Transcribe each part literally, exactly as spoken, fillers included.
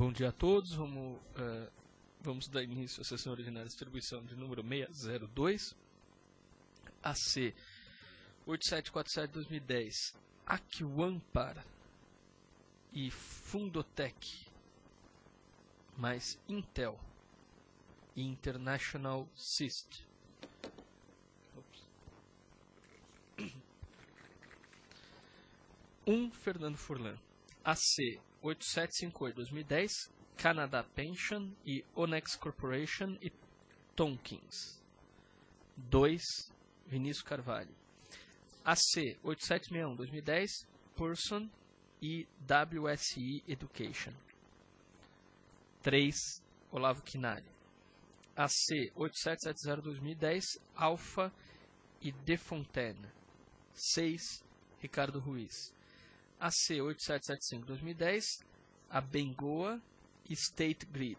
Bom dia a todos. Vamos, uh, vamos dar início à sessão ordinária de distribuição de número seiscentos e dois, A C oito sete quatro sete barra dois mil e dez, Aquiwampar e Fundotec, mais Intel e International Syst. um Fernando Furlan, A C oito sete cinco oito barra dois mil e dez, Canada Pension e Onex Corporation e Tonkins. dois Vinícius Carvalho, A C oito sete seis um barra dois mil e dez, Person e W S I Education. três Olavo Quinalha, A C oito sete sete zero barra dois mil e dez, Alpha e Defontaine. seis Ricardo Ruiz, A C oito sete sete cinco barra dois mil e dez, a Bengoa e State Grid.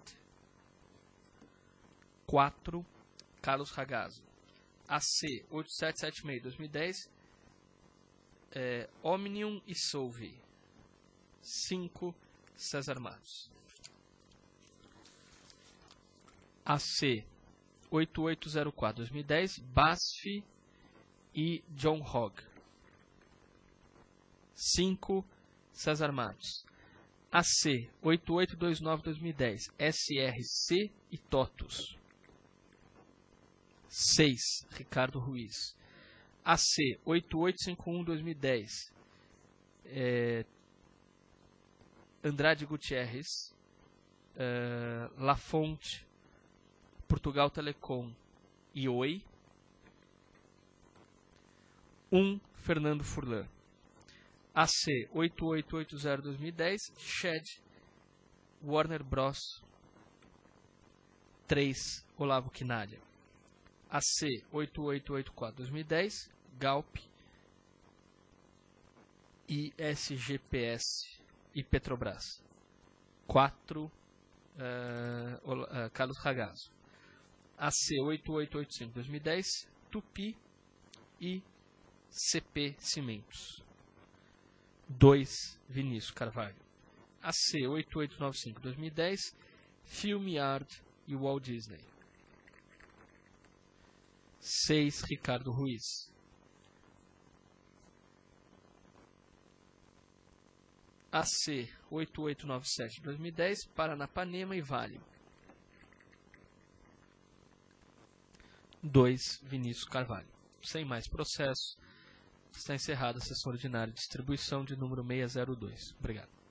quatro Carlos Ragazzo, A C oito sete sete seis barra dois mil e dez, é, Omnium e Solvi. cinco César Matos, A C oito oito zero quatro barra dois mil e dez, B A S F e John Hogg. cinco César Matos, A C oito oito dois nove barra dois mil e dez, S R C e TOTUS. seis Ricardo Ruiz, A C oito oito cinco um barra dois mil e dez, é, Andrade Gutierrez, é, Lafonte, Portugal Telecom e Oi. um Fernando Furlan, A C oito oito oito zero barra dois mil e dez, Shed, Warner Bros. três Olavo Quinalha, A C oito oito oito quatro barra dois mil e dez, Galp e S G P S e Petrobras. quatro uh, uh, Carlos Ragazzo, A C oito oito oito cinco barra dois mil e dez, Tupi e C P Cimentos. dois Vinícius Carvalho, A C oito oito nove cinco barra dois mil e dez, Film Yard e Walt Disney. seis Ricardo Ruiz, A C oito oito nove sete barra dois mil e dez, Paranapanema e Vale. dois Vinícius Carvalho. Sem mais processo, está encerrada a sessão ordinária de distribuição de número seiscentos e dois. Obrigado.